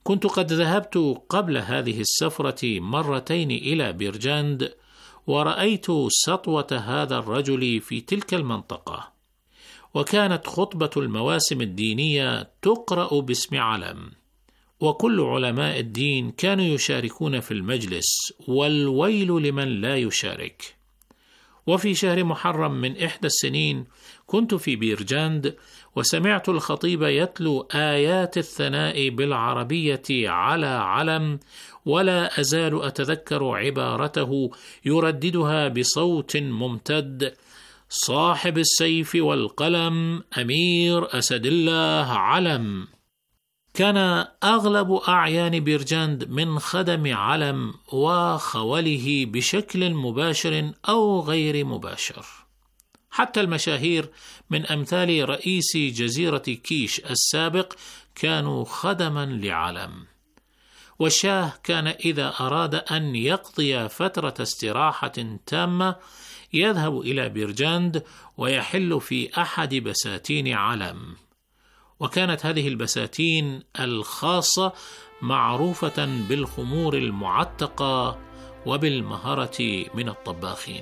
كنت قد ذهبت قبل هذه السفرة مرتين إلى بيرجاند، ورأيت سطوة هذا الرجل في تلك المنطقة، وكانت خطبة المواسم الدينية تقرأ باسم علم، وكل علماء الدين كانوا يشاركون في المجلس، والويل لمن لا يشارك. وفي شهر محرم من إحدى السنين كنت في بيرجاند، وسمعت الخطيب يتلو آيات الثناء بالعربية على علم، ولا أزال أتذكر عبارته يرددها بصوت ممتد: صاحب السيف والقلم أمير أسد الله علم. كان أغلب أعيان بيرجاند من خدم علم وخوله بشكل مباشر أو غير مباشر. حتى المشاهير من أمثال رئيس جزيرة كيش السابق كانوا خدما لعلم. والشاه كان إذا أراد أن يقضي فترة استراحة تامة يذهب إلى بيرجاند ويحل في أحد بساتين علم، وكانت هذه البساتين الخاصة معروفة بالخمور المعتقة وبالمهرة من الطباخين.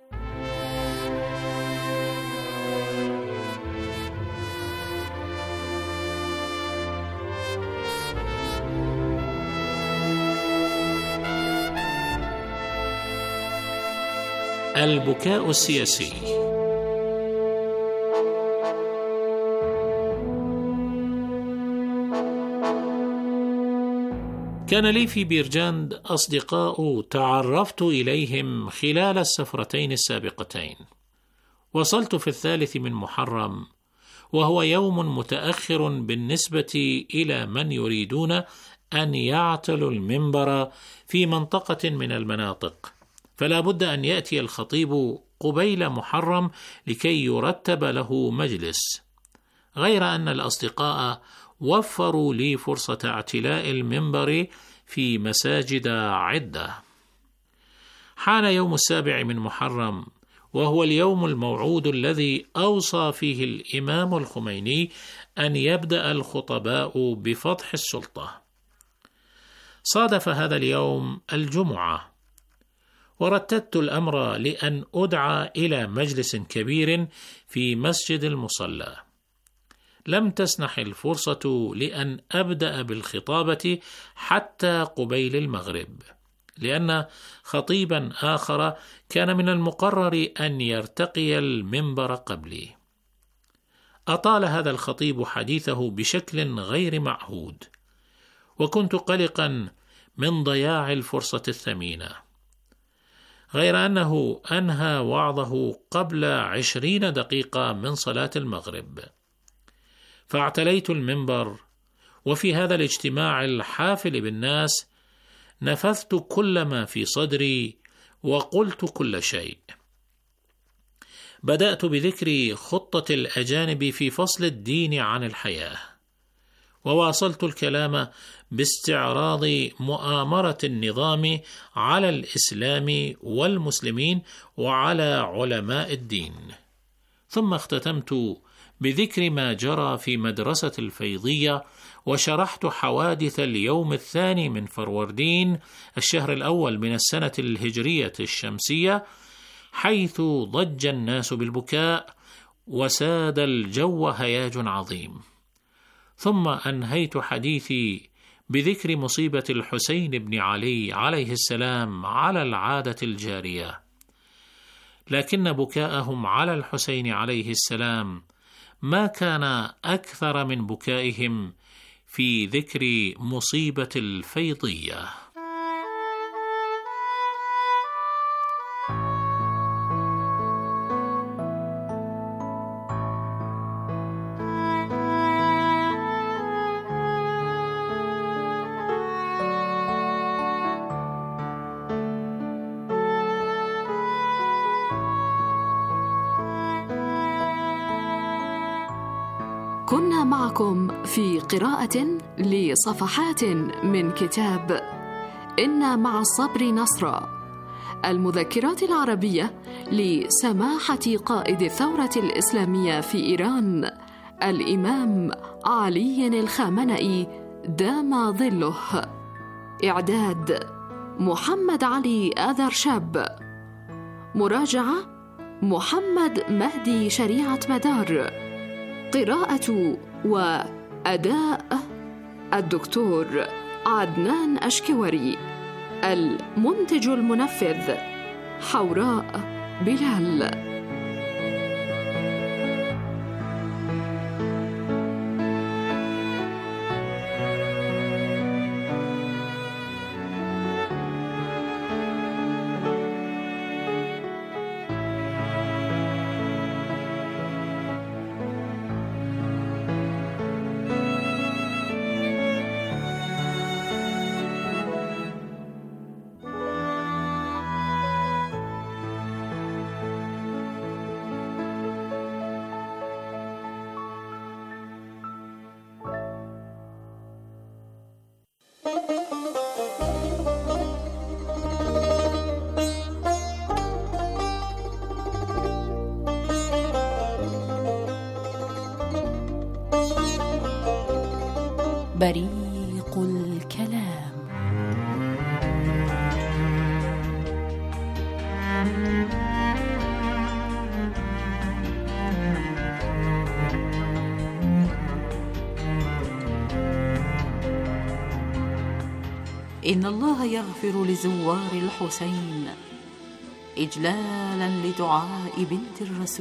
البكاء السياسي. كان لي في بيرجاند أصدقاء تعرفت إليهم خلال السفرتين السابقتين. وصلت في 3 من محرم، وهو يوم متأخر بالنسبة إلى من يريدون أن يعتلوا المنبر في منطقة من المناطق، فلا بد أن يأتي الخطيب قبيل محرم لكي يرتب له مجلس، غير أن الأصدقاء وفروا لي فرصة اعتلاء المنبر في مساجد عدة. حان يوم 7 من محرم، وهو اليوم الموعود الذي أوصى فيه الإمام الخميني أن يبدأ الخطباء بفضح السلطة. صادف هذا اليوم الجمعة، ورتبت الأمر لأن أدعى إلى مجلس كبير في مسجد المصلى. لم تسنح الفرصة لأن أبدأ بالخطابة حتى قبيل المغرب، لأن خطيبا آخر كان من المقرر أن يرتقي المنبر قبلي. أطال هذا الخطيب حديثه بشكل غير معهود، وكنت قلقا من ضياع الفرصة الثمينة، غير أنه أنهى وعظه قبل 20 دقيقة من صلاة المغرب. فاعتليت المنبر، وفي هذا الاجتماع الحافل بالناس نفذت كل ما في صدري وقلت كل شيء. بدأت بذكر خطة الأجانب في فصل الدين عن الحياة، وواصلت الكلام باستعراض مؤامرة النظام على الإسلام والمسلمين وعلى علماء الدين. ثم اختتمت بذكر ما جرى في مدرسة الفيضية، وشرحت حوادث اليوم 2 من فروردين الشهر الأول من السنة الهجرية الشمسية، حيث ضج الناس بالبكاء وساد الجو هياج عظيم. ثم أنهيت حديثي بذكر مصيبة الحسين بن علي عليه السلام على العادة الجارية، لكن بكاءهم على الحسين عليه السلام ما كان أكثر من بكائهم في ذكر مصيبة الفيضية. كنا معكم في قراءة لصفحات من كتاب إن مع الصبر نصرا، المذكرات العربية لسماحة قائد الثورة الإسلامية في إيران الإمام علي الخامنئي دام ظله. إعداد محمد علي آذر شاب. مراجعة محمد مهدي شريعة مدار. قراءة وأداء الدكتور عدنان أشكوري. المنتج المنفذ حوراء بلال. بريق الكلام. إن الله يغفر لزوار الحسين إجلالا لدعاء بنت الرسول.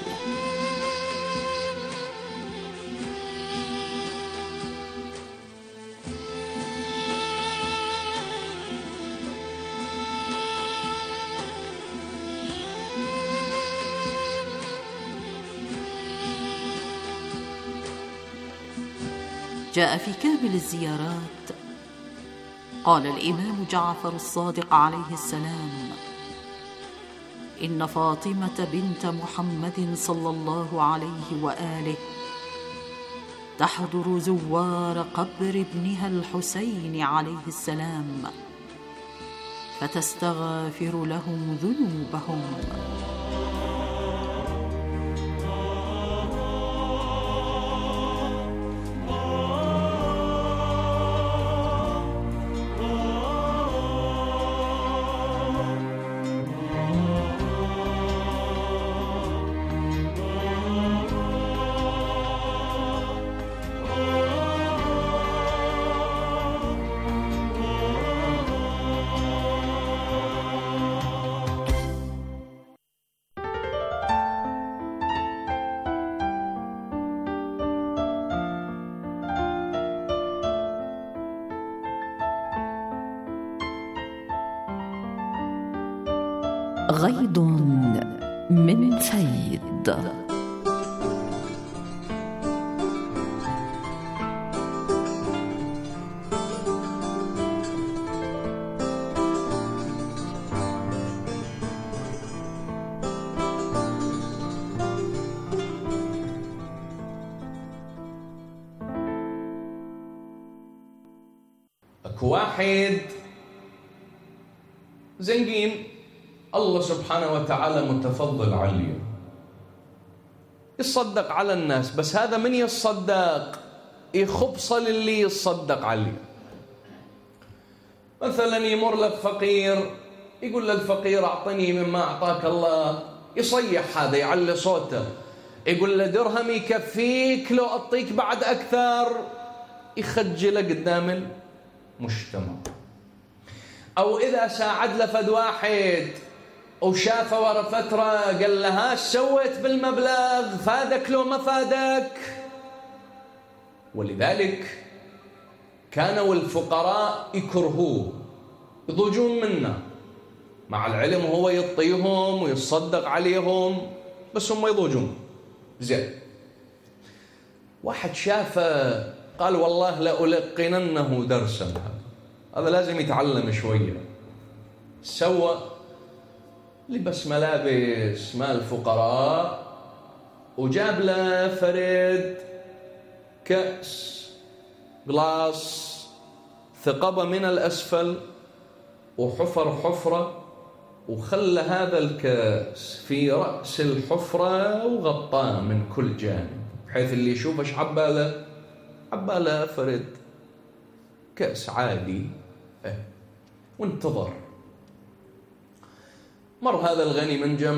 جاء في كامل الزيارات قال الإمام جعفر الصادق عليه السلام: إن فاطمة بنت محمد صلى الله عليه وآله تحضر زوار قبر ابنها الحسين عليه السلام فتستغفر لهم ذنوبهم. غيض من فيض. اكو واحد زنقين الله سبحانه وتعالى متفضل عليه، يصدق على الناس، بس هذا من يصدق يخبصل اللي يصدق عليه. مثلا يمر لك فقير يقول للفقير أعطني مما أعطاك الله، يصيح هذا يعلي صوته، يقول له درهم يكفيك لو أعطيك بعد أكثر، يخجله قدام المجتمع. أو إذا ساعد لفد واحد وشافه ورا فترة قال له ها سويت بالمبلغ، فادك لو ما فادك. ولذلك كانوا الفقراء يكرهوه يضوجون منه، مع العلم هو يعطيهم ويصدق عليهم بس هم يضوجون. زين، واحد شافه قال والله لألقننه درسا، هذا لازم يتعلم شوية. سوى لبس ملابس مال الفقراء وجاب له فرد كأس غلاس، ثقبه من الأسفل وحفر حفرة، وخلى هذا الكأس في رأس الحفرة وغطاه من كل جانب، بحيث اللي يشوفه عباله فرد كأس عادي وانتظر. مر هذا الغني من جنب